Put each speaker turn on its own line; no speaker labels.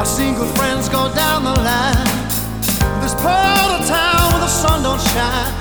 I've seen good friends go down the line. This part of town where the sun don't shine.